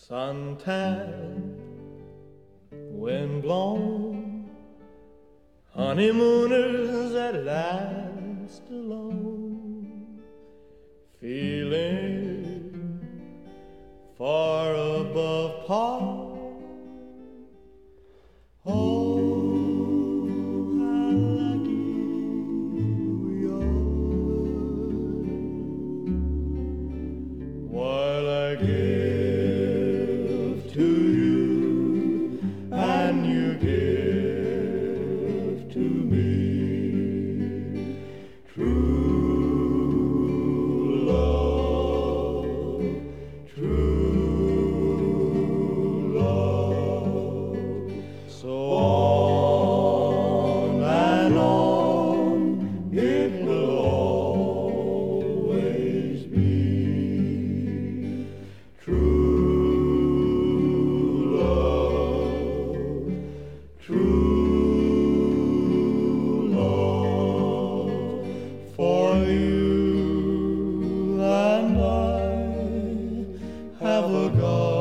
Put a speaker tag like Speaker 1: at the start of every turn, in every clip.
Speaker 1: Suntan, wind blown, honeymooners at last alone, feeling far above par. Oh, how lucky we are, while I give to you and you give to me true love, true love. So on and on it will always be true love, true love. For you and I have a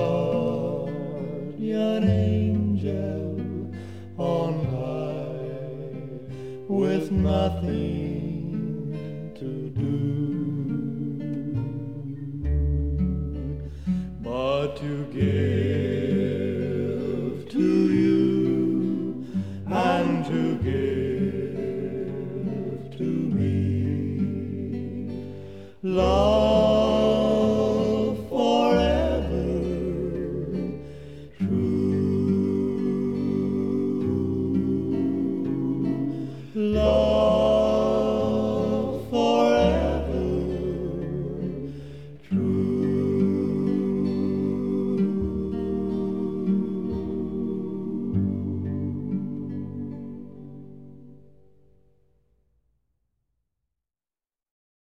Speaker 1: guardian angel on high, with nothing to do but to give